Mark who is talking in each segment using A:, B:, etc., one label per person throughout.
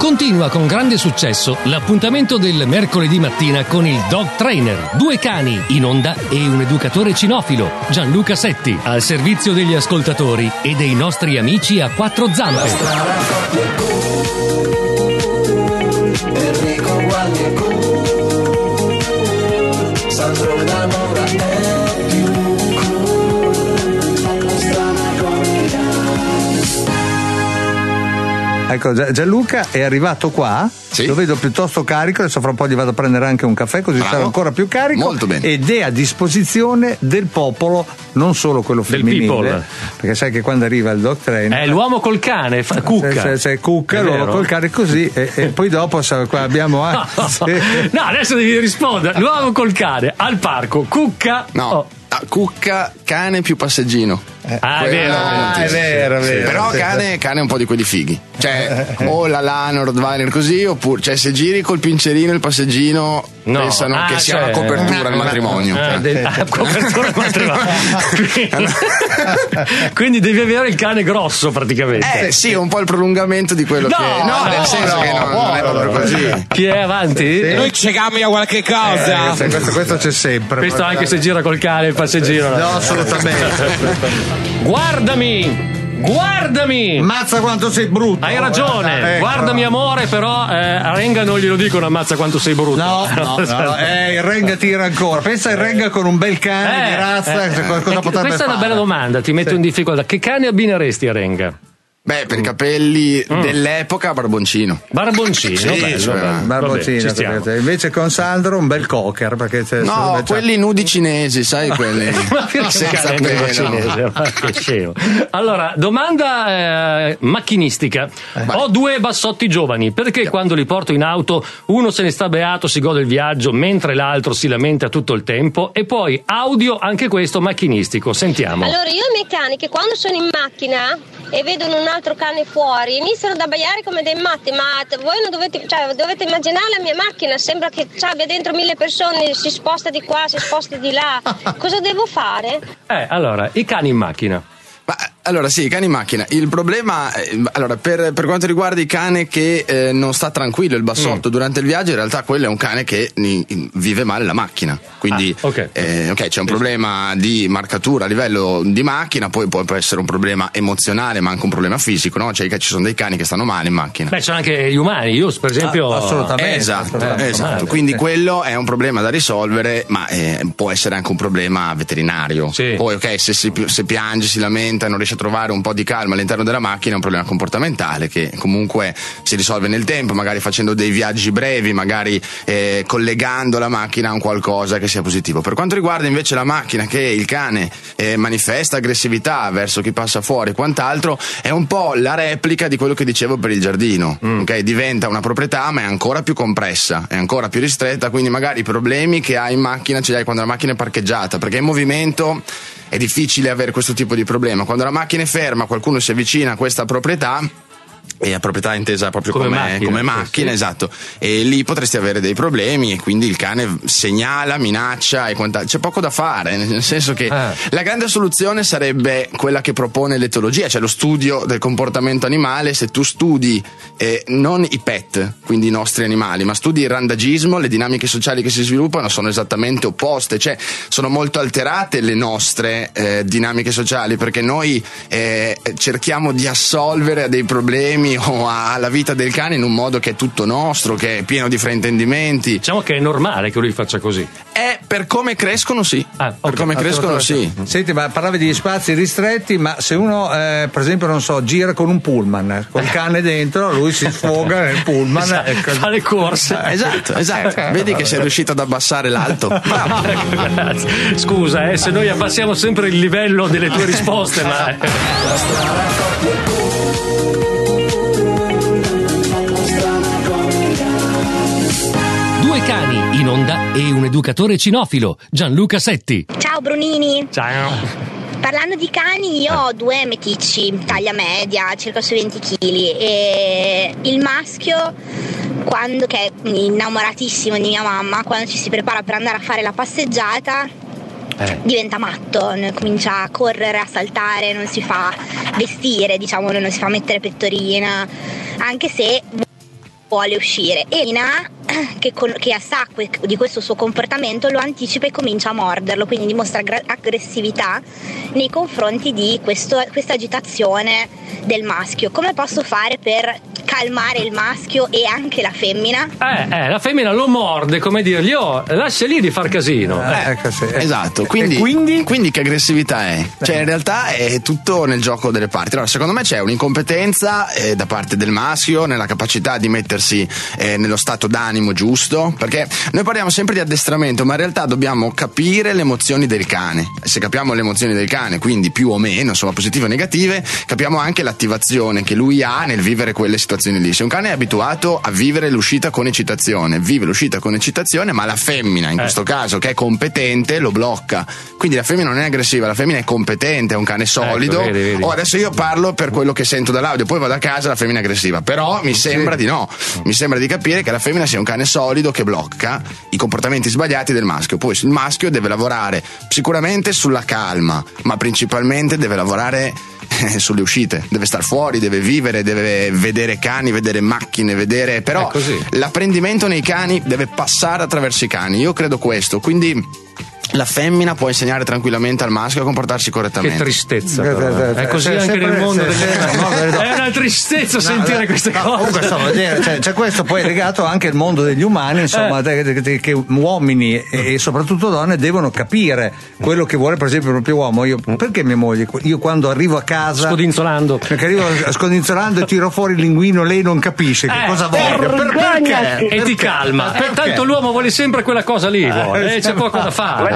A: Continua con grande successo l'appuntamento del mercoledì mattina con il Dog Trainer. 2 cani in onda e un educatore cinofilo, Gianluca Setti, al servizio degli ascoltatori e dei nostri amici a 4 zampe.
B: Enrico Gualdi e Sandro D'Amora è più cool. La strana coppia.
C: Ecco, Gianluca è arrivato qua.
D: Sì.
C: Lo vedo piuttosto carico, adesso fra un po' gli vado a prendere anche un caffè così sarà ancora più carico.
D: Molto bene.
C: Ed è a disposizione del popolo, non solo quello femminile, perché sai che quando arriva il Dog Trainer
A: è l'uomo col cane, cucca.
C: C'è cucca, l'uomo col cane così e poi dopo qua abbiamo anche
A: no, adesso devi rispondere. L'uomo col cane al parco, cucca.
D: No. Cucca, cane più passeggino.
A: È vero.
D: Però cane è un po' di quelli fighi. Cioè, o la Lana, Rottweiler così, oppure, cioè, se giri col pincerino e il passeggino, pensano che sia una copertura al matrimonio.
A: Copertura al matrimonio. Quindi devi avere il cane grosso praticamente.
D: Sì, è un po' il prolungamento di quello che. No, nel senso che non è proprio così.
A: Chi è avanti?
E: Sì. Noi ci cambia qualche cosa.
C: Questo c'è sempre.
A: Questo anche se gira col cane il passeggino.
C: No, assolutamente.
A: Guardami!
C: Ammazza quanto sei brutto!
A: Hai ragione, guardami amore, però a Renga non glielo dicono ammazza quanto sei brutto.
C: No, il Renga tira ancora. Pensa il Renga con un bel cane di razza, cosa potrebbe fare?
A: Questa è una bella domanda, ti metto in difficoltà. Che cane abbineresti a Renga?
D: Beh, per i capelli dell'epoca, barboncino.
A: Barboncino,
D: sì,
C: barboncino. Invece con Sandro un bel cocker, perché
D: quelli nudi cinesi, sai quelli.
A: Senza pelo. Cinese, che scemo. Allora, domanda macchinistica. Ho 2 bassotti giovani, perché quando li porto in auto uno se ne sta beato, si gode il viaggio, mentre l'altro si lamenta tutto il tempo? E poi audio, anche questo macchinistico. Sentiamo.
F: Allora, io e i miei cani che quando sono in macchina e vedono un altro cane fuori iniziano ad abbaiare come dei matti, ma voi non dovete immaginare la mia macchina, sembra che abbia dentro 1000 persone, si sposta di qua, si sposta di là. Cosa devo fare?
A: Allora, i cani in macchina.
D: Allora sì, i cani in macchina. Il problema, allora, per quanto riguarda il cane che non sta tranquillo, il bassotto durante il viaggio, in realtà quello è un cane che vive male la macchina. Quindi c'è un problema di marcatura a livello di macchina, poi può essere un problema emozionale, ma anche un problema fisico, no? Cioè ci sono dei cani che stanno male in macchina.
A: Beh, c'è anche gli umani, io per esempio.
C: Assolutamente.
D: Esatto. Quindi quello è un problema da risolvere, ma può essere anche un problema veterinario.
A: Sì.
D: Poi se piange, si lamenta e non riesce a trovare un po' di calma all'interno della macchina, è un problema comportamentale che comunque si risolve nel tempo, magari facendo dei viaggi brevi, magari collegando la macchina a un qualcosa che sia positivo. Per quanto riguarda invece la macchina che il cane manifesta aggressività verso chi passa fuori e quant'altro, è un po' la replica di quello che dicevo per il giardino. Diventa una proprietà ma è ancora più compressa, è ancora più ristretta, quindi magari i problemi che hai in macchina ce li hai quando la macchina è parcheggiata, perché in movimento è difficile avere questo tipo di problema. Quando la macchina è ferma, qualcuno si avvicina a questa proprietà, e la proprietà intesa proprio come macchina,
A: sì.
D: Esatto, e lì potresti avere dei problemi e quindi il cane segnala, minaccia e quant'altro. C'è poco da fare, nel senso che la grande soluzione sarebbe quella che propone l'etologia, cioè lo studio del comportamento animale. Se tu studi non i pet, quindi i nostri animali, ma studi il randagismo, le dinamiche sociali che si sviluppano sono esattamente opposte, cioè sono molto alterate le nostre dinamiche sociali, perché noi cerchiamo di assolvere a dei problemi o alla vita del cane in un modo che è tutto nostro, che è pieno di fraintendimenti.
A: Diciamo che è normale che lui faccia così.
D: Per come crescono sì. Per come crescono sì.
C: Senti, ma parlavi di spazi ristretti, ma se uno per esempio non so, gira con un pullman col cane dentro, lui si sfoga nel pullman,
A: fa le corse.
D: Esatto. Vedi che sei riuscito ad abbassare l'alto.
A: Scusa, se noi abbassiamo sempre il livello delle tue risposte, ma cani in onda e un educatore cinofilo, Gianluca Setti.
G: Ciao Brunini.
A: Ciao.
G: Parlando di cani, io ho 2 meticci, taglia media, circa sui 20 kg, e il maschio, che è innamoratissimo di mia mamma, quando ci si prepara per andare a fare la passeggiata diventa matto, comincia a correre, a saltare, non si fa vestire, diciamo, non si fa mettere pettorina, anche se vuole uscire, e Ina che sa di questo suo comportamento lo anticipa e comincia a morderlo, quindi dimostra aggressività nei confronti di questa agitazione del maschio. Come posso fare per calmare il maschio e anche la femmina?
A: La femmina lo morde, come dirgli lascia lì di far casino.
C: Ecco, sì.
D: Esatto, quindi che aggressività è? Cioè in realtà è tutto nel gioco delle parti. Allora secondo me c'è un'incompetenza da parte del maschio nella capacità di mettersi nello stato d'animo giusto, perché noi parliamo sempre di addestramento, ma in realtà dobbiamo capire le emozioni del cane. Se capiamo le emozioni del cane, quindi più o meno, insomma, positive o negative, capiamo anche l'attivazione che lui ha nel vivere quelle situazioni lì. Se un cane è abituato a vivere l'uscita con eccitazione, vive l'uscita con eccitazione, ma la femmina in questo caso, che è competente, lo blocca. Quindi la femmina non è aggressiva, la femmina è competente, è un cane solido.
A: Ecco, vedi.
D: Adesso io parlo per quello che sento dall'audio, poi vado a casa, la femmina è aggressiva, però mi sembra di no, mi sembra di capire che la femmina sia un cane solido che blocca i comportamenti sbagliati del maschio. Poi il maschio deve lavorare sicuramente sulla calma, ma principalmente deve lavorare sulle uscite, deve star fuori, deve vivere, deve vedere cani, vedere macchine, però l'apprendimento nei cani deve passare attraverso i cani, io credo questo, quindi la femmina può insegnare tranquillamente al maschio a comportarsi correttamente.
A: Che tristezza, però. È così anche nel mondo è una tristezza sentire queste cose.
C: Comunque c'è questo poi legato anche al mondo degli umani, insomma, che uomini e soprattutto donne devono capire quello che vuole, per esempio il proprio uomo. Perché mia moglie, io quando arrivo a casa scodinzolando e tiro fuori il linguino, lei non capisce che cosa voglio, perché?
A: E ti calma. Tanto l'uomo vuole sempre quella cosa lì, c'è poco da fare.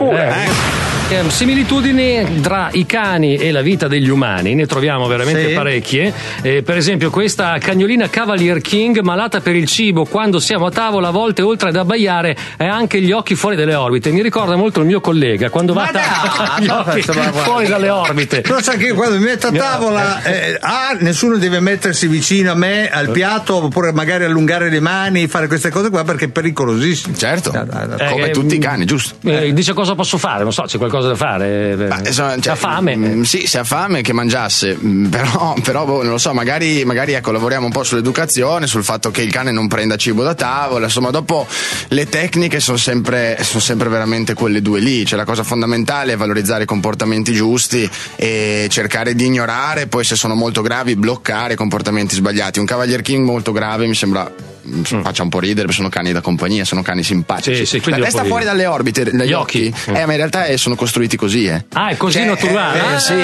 A: Similitudini tra i cani e la vita degli umani ne troviamo veramente parecchie. Per esempio questa cagnolina Cavalier King, malata per il cibo, quando siamo a tavola a volte oltre ad abbaiare ha anche gli occhi fuori dalle orbite. Mi ricorda molto il mio collega quando va gli occhi fuori dalle orbite.
C: Però sai che quando mi metto a tavola nessuno deve mettersi vicino a me al piatto, oppure magari allungare le mani, fare queste cose qua, perché è pericolosissimo.
D: Certo, come tutti i cani, giusto?
A: Dice cosa posso fare, non so, c'è qualcosa da fare. Ha fame.
D: Sì, se ha fame che mangiasse, però non lo so, magari ecco, lavoriamo un po' sull'educazione, sul fatto che il cane non prenda cibo da tavola, insomma, dopo le tecniche sono sempre veramente quelle due lì, cioè la cosa fondamentale è valorizzare i comportamenti giusti e cercare di ignorare, poi se sono molto gravi bloccare i comportamenti sbagliati. Un Cavalier King molto grave mi sembra faccia un po' ridere, perché sono cani da compagnia, sono cani simpatici. La testa fuori dalle orbite, dagli occhi. Ma in realtà sono costruiti così.
A: È così naturale.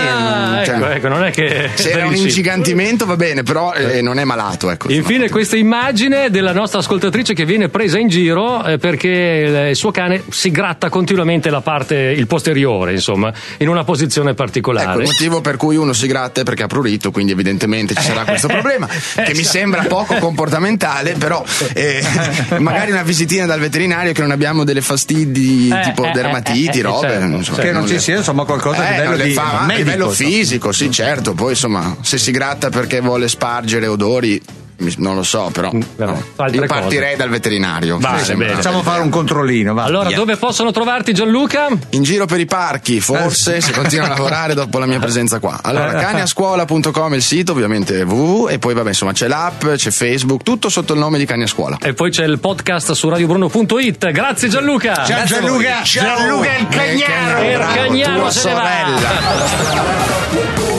A: Ecco, non è che
D: se era un ingigantimento va bene, però non è malato, ecco.
A: Infine questa immagine della nostra ascoltatrice che viene presa in giro perché il suo cane si gratta continuamente il posteriore, insomma, in una posizione particolare.
D: Ecco, il motivo per cui uno si gratta è perché ha prurito, quindi evidentemente ci sarà questo problema che mi sembra poco comportamentale, però magari una visitina dal veterinario, che non abbiamo delle fastidi tipo dermatiti, robe,
C: certo. Insomma, che non ci sia, insomma, qualcosa a
D: livello fisico, sì, certo. Poi insomma, se si gratta perché vuole spargere odori, non lo so, però io partirei dal veterinario.
C: Facciamo fare un controllino.
A: Allora, dove possono trovarti, Gianluca?
D: In giro per i parchi, forse, se continua a lavorare dopo la mia presenza qua. Allora, caniascuola.com è il sito, ovviamente www, e poi insomma c'è l'app, c'è Facebook, tutto sotto il nome di Cani a Scuola.
A: E poi c'è il podcast su radiobruno.it. Grazie Gianluca.
C: Ciao Gianluca.
A: Gianluca il Cagnaro.
D: Tua sorella.